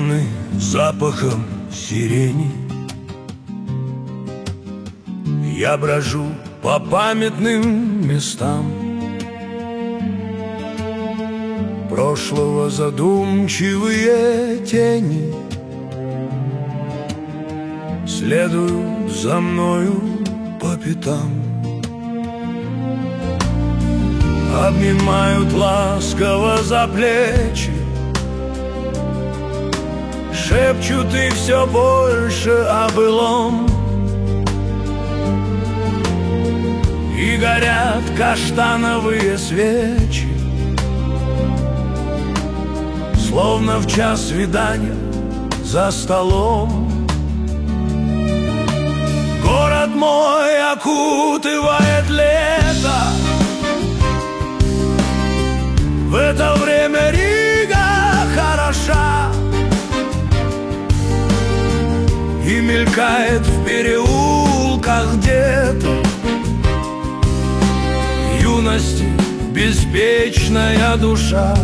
окруженный запахом сирени, я брожу по памятным местам прошлого, задумчивые тени следуют за мною по пятам, обнимают ласково за плечи, шепчут и все больше о былом. И горят каштановые свечи, словно в час свидания за столом. Город мой окутывает лето, в это время Рига хороша и мелькает в переулках где-то юности беспечная душа.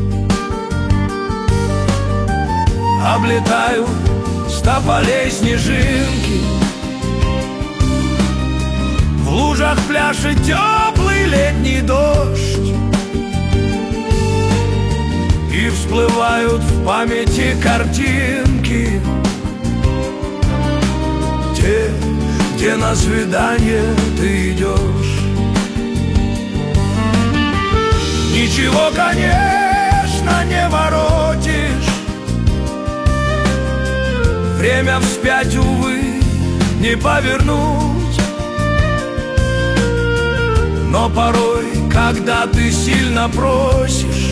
Облетают с тополей снежинки, в лужах пляшет теплый летний дождь, и всплывают в памяти картинки, те, где на свидание ты идешь. Ничего, конечно, не воротишь, время вспять, увы, не повернуть. Но порой, когда ты сильно просишь,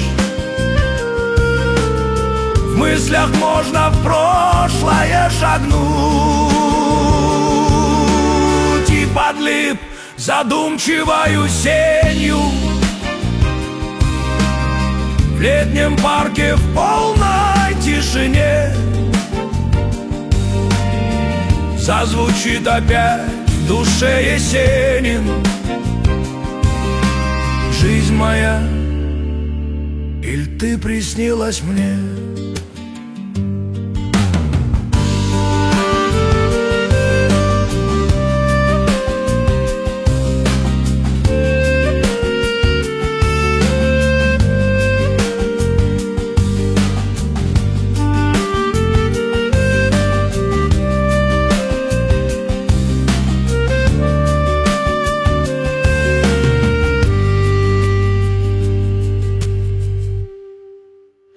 в мыслях можно в прошлое шагнуть. И подлип задумчивою сенью в летнем парке в полной тишине зазвучит опять в душе Есенин. Жизнь моя, иль ты приснилась мне?